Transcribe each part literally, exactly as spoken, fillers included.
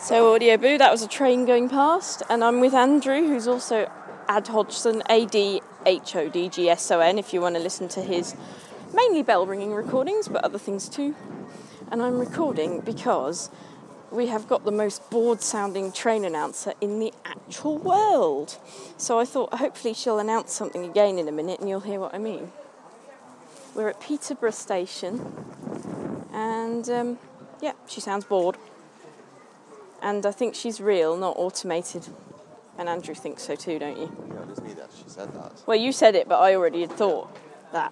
So Audio Boo, that was a train going past, and I'm with Andrew, who's also Ad Hodgson, A D H O D G S O N, if you want to listen to his mainly bell-ringing recordings, but other things too. And I'm recording because we have got the most bored-sounding train announcer in the actual world. So I thought hopefully she'll announce something again in a minute and you'll hear what I mean. We're at Peterborough Station, and um, yeah, she sounds bored. And I think she's real, not automated. And Andrew thinks so too, don't you? Yeah, it is me that she said that. Well, you said it, but I already had thought that.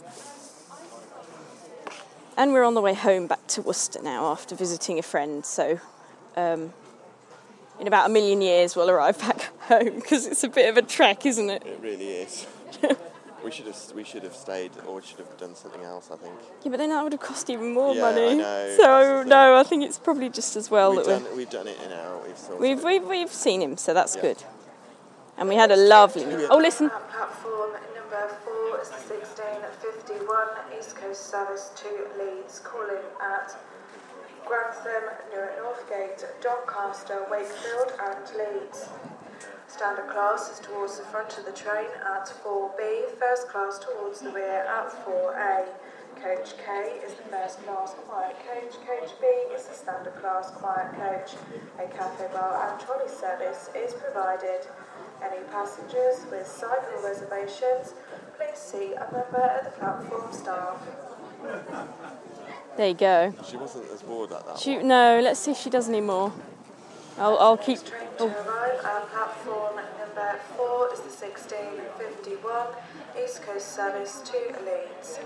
And we're on the way home back to Worcester now after visiting a friend, so um, in about a million years we'll arrive back home, because it's a bit of a trek, isn't it? It really is. we should have we should have stayed, or we should have done something else, I think. Yeah, but then that would have cost even more yeah, money. I know. So no, I think it's probably just as well we've that done, we've done it in our we've sorted we've it. we've we've seen him, so that's Yeah. good. And we had a lovely. Oh, listen. At platform number four is the sixteen fifty-one East Coast service to Leeds, calling at Grantham, Newark Northgate, Doncaster, Wakefield and Leeds. Standard class is towards the front of the train at four B, first class towards the rear at four A. Coach K is the first class quiet coach, Coach B is the standard class quiet coach. A cafe bar and trolley service is provided. Any passengers with cycle reservations, please see a member of the platform staff. There you go. She wasn't as bored at that. She, no, let's see if she does any more. I'll, I'll keep. Train to arrive at platform number four is the sixteen fifty-one East Coast service to Leeds.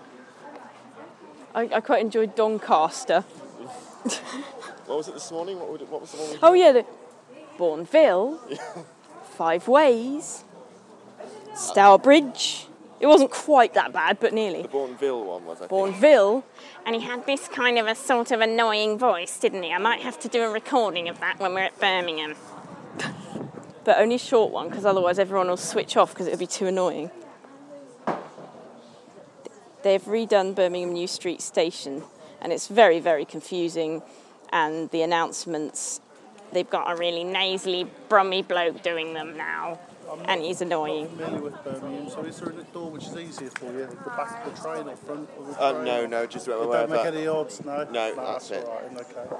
I, I quite enjoyed Doncaster. What was it this morning? What, would it, what was the one? we Oh yeah, the Bourneville, Five Ways, Stourbridge. It wasn't quite that bad, but nearly. The Bourneville one was, I think. Bourneville, and he had this kind of a sort of annoying voice, didn't he? I might have to do a recording of that when we're at Birmingham. But only a short one, because otherwise everyone will switch off because it'll be too annoying. They've redone Birmingham New Street Station, and it's very, very confusing. And the announcements, they've got a really nasally, brummy bloke doing them now, and he's annoying. I'm not familiar with Birmingham, so is there a door which is easier for you? The back of the train or front of the Uh, train? no, no, just It wherever. don't make any odds, no? No, that's it. all right, okay.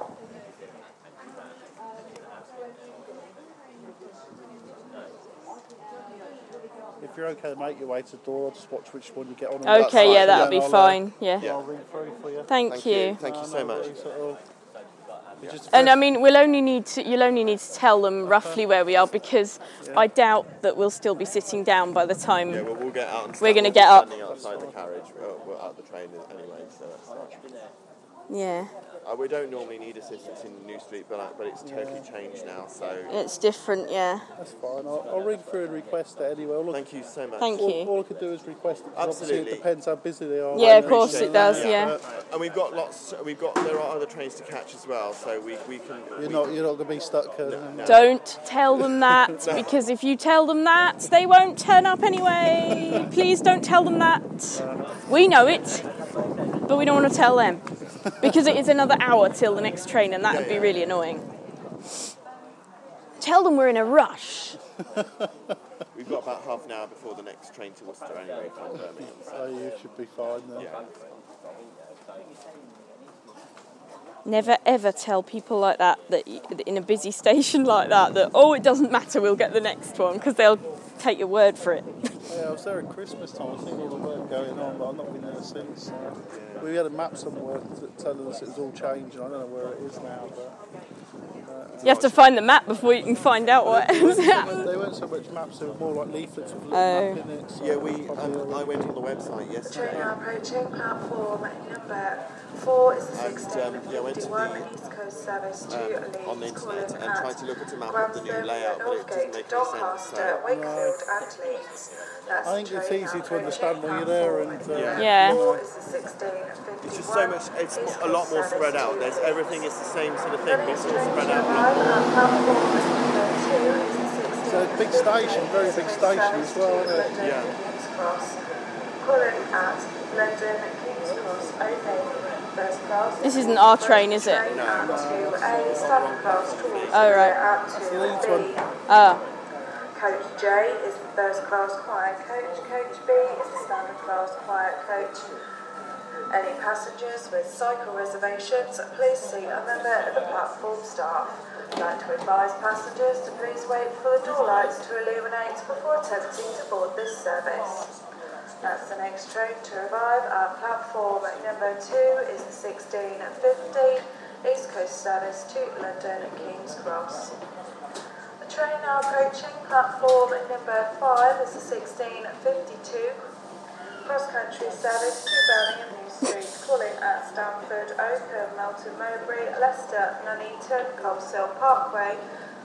If you're okay to make your way to the door, I'll just watch which one you get on. Okay, fine. yeah, that'll Yeah, be I'll, uh, fine. Yeah. Yeah. I'll read through for you. Thank, Thank you. you. Thank you No, so no much. worries at all. You just And I press- mean, we'll only need to, you'll only need to tell them roughly where we are, because I doubt that we'll still be sitting down by the time. Yeah, well, we'll get out. And We're stand- gonna we'll get be up. Standing outside the carriage. We're, we're out the train anyway, so that's fine. Yeah, Uh, we don't normally need assistance in New Street, but uh, but it's totally changed now. So it's different. Yeah. That's fine. I'll, I'll read through and request it anyway. All I, thank you so much. Thank all, you. all I could do is request it. 'Cause obviously Absolutely. it depends how busy they are. Yeah, And of course appreciate it does, that. yeah. But And we've got lots. We've got there are other trains to catch as well, so we we can. You're we, not you're not going to be stuck. Uh, no. Don't tell them that, because if you tell them that, they won't turn up anyway. Please don't tell them that. We know it, but we don't want to tell them, because it is another hour till the next train, and that would be really annoying. Tell them we're in a rush. We've got about half an hour before the next train to Worcester anyway from Birmingham. So. So you should be fine then. Yeah. Never ever tell people like that, that y- in a busy station like that, that, oh, it doesn't matter, we'll get the next one, because they'll take your word for it. Yeah, I was there at Christmas time. I think all the work going on, but I've not been there since. So. We had a map somewhere that telling us it was all changed. I don't know where it is now, but You have to find the map before you can find out what they is weren't, so happening. much, they weren't so much maps. They were more like leaflets with a little Oh. map in it. So Yeah, we. probably Um, already- I went on the website Train yesterday. now approaching platform number four is the And, sixteen um, yeah, I went to fifty-one the, East Coast service to um, Leeds, on the internet calling and at tried to look at a map of the new Grantham, layout, but it doesn't Northgate, make any sense. Doncaster, So Wakefield and Leeds. That's I think it's train easy now to understand approaching when you're there and, platform uh, number Yeah. four is the sixteen fifty-one it's just so much. It's East a lot Coast more service spread out. to There's Leeds. everything is the same sort of The thing, but next it's all train spread to out a lot arrive more. at platform number two is the sixteen So it's a big station, very big station as well, isn't it? London, Yeah. King's Cross. Calling at London, King's Cross, okay. First class. This isn't our train, is it? Train at two A, standard class towards Oh, right. at two Leeds B. one. Ah, Coach J is the first class quiet coach. Coach B is the standard class quiet coach. Any passengers with cycle reservations, please see a member of the platform staff. I'd like to advise passengers to please wait for the door lights to illuminate before attempting to board this service. That's the next train to arrive at platform number two is the sixteen fifty East Coast service to London King's Cross. The train now approaching platform number five is the sixteen fifty-two cross-country service to Birmingham New Street, calling at Stamford, Oakham, Melton Mowbray, Leicester, Nuneaton, Coleshill Parkway,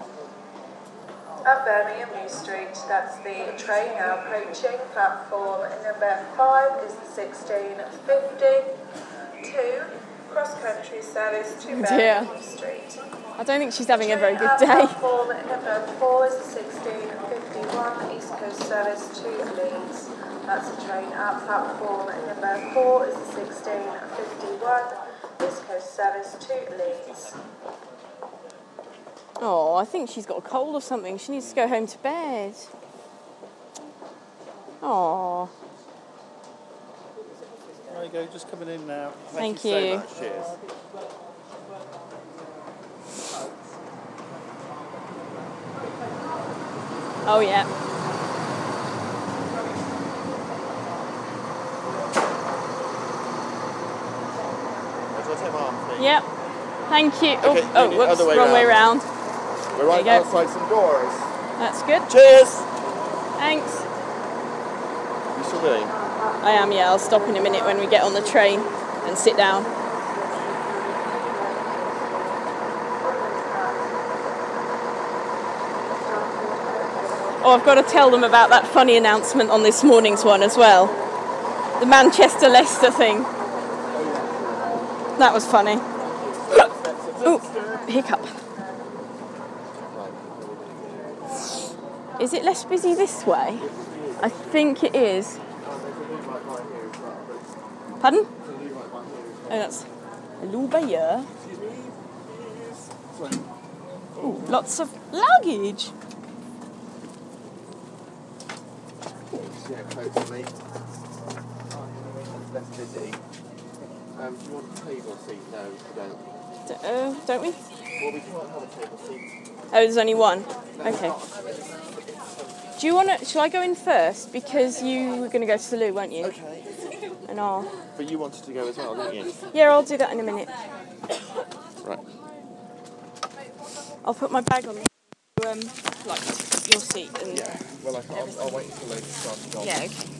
and Birmingham New Street. That's the train now approaching. Platform number five is the sixteen fifty-two cross-country service to dear. Birmingham New Street. I don't think she's having a very Train good at day. Platform number four is the sixteen fifty-one East Coast service to Leeds. That's the train at platform number four is the sixteen fifty-one East Coast service to Leeds. Oh, I think she's got a cold or something. She needs to go home to bed. Oh, There you go, just coming in now. thank you. you. So much. Cheers. Oh, yeah. Shall I take my arm, please? Yep. Thank you. Okay, oh, oh the whoops, other way wrong way round. round. We're right There you go. outside some doors. That's good. Cheers! Thanks. You still doing? I am, yeah. I'll stop in a minute when we get on the train and sit down. Oh, I've got to tell them about that funny announcement on this morning's one as well. The Manchester-Leicester thing. That was funny. Oh, hiccup. Is it less busy this way? I think it is. Pardon? Oh, that's a little beer. Ooh, lots of luggage. Yeah, close to me. That's busy. Um, do you want a table seat? No, we don't. D- uh, don't we? Well, we can't have a table seat. Oh, there's only one. Okay. Do you want to? Shall I go in first? Because you were going to go to the loo, weren't you? Okay. And I'll. But you wanted to go as well, didn't you? Yeah, I'll do that in a minute. Right. I'll put my bag on the, um, like your seat and. Yeah. Well, I can't, I'll, I'll wait until they've started on. Yeah. Okay.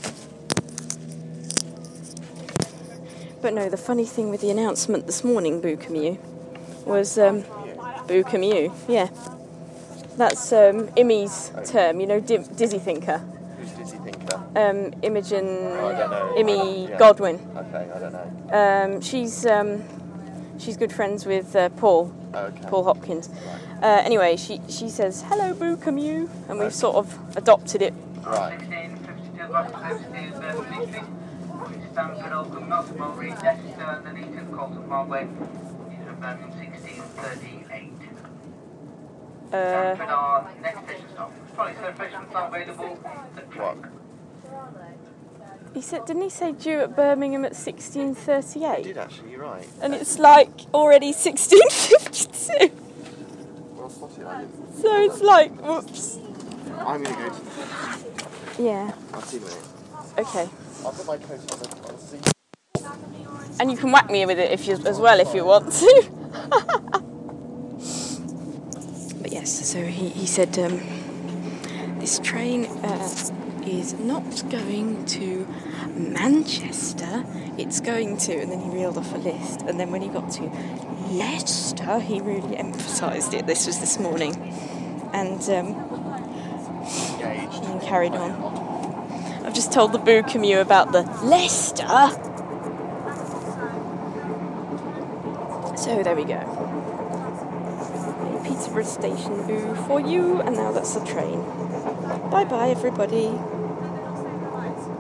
But no, the funny thing with the announcement this morning, Boo Camus, was um, Boo Camus. Yeah. That's um, Imi's term, you know, di- Dizzy Thinker. Who's Dizzy Thinker? Um, Imogen, Oh, I don't know. Imi Yeah. Godwin. Okay, I don't know. Um, she's um, she's good friends with uh, Paul, Okay. Paul Hopkins. Right. Uh, anyway, she she says hello, Boo Camus, and we've sort of adopted it. Right. sixteen fifty-two bus sixteen Birmingham Stamford, Oakham, Melton Mowbray, Leicester, Nuneaton, Coleshill Parkway, Birmingham sixteen thirty-eight. Uh, Stamford, our next station stop. Sorry, so stations are available. The What? he said, didn't he say due at Birmingham at sixteen You thirty-eight? did actually, you're right. And it's like already sixteen fifty-two. Well, I'll spot it, I didn't. So it's like, whoops. I'm going to go to the... Yeah. I'll see you in a minute. Okay. I'll put my coat on the, on the seat. And you can whack me with it if you as well if you want to. But yes, so he, he said um, this train uh, is not going to Manchester, it's going to, and then he reeled off a list, and then when he got to Leicester, he really emphasised it. This was this morning. And um, Engaged. and carried on. I've just told the Boo Camus about the Leicester. So there we go. Peterborough Station Boo for you, and now that's the train. Bye bye everybody.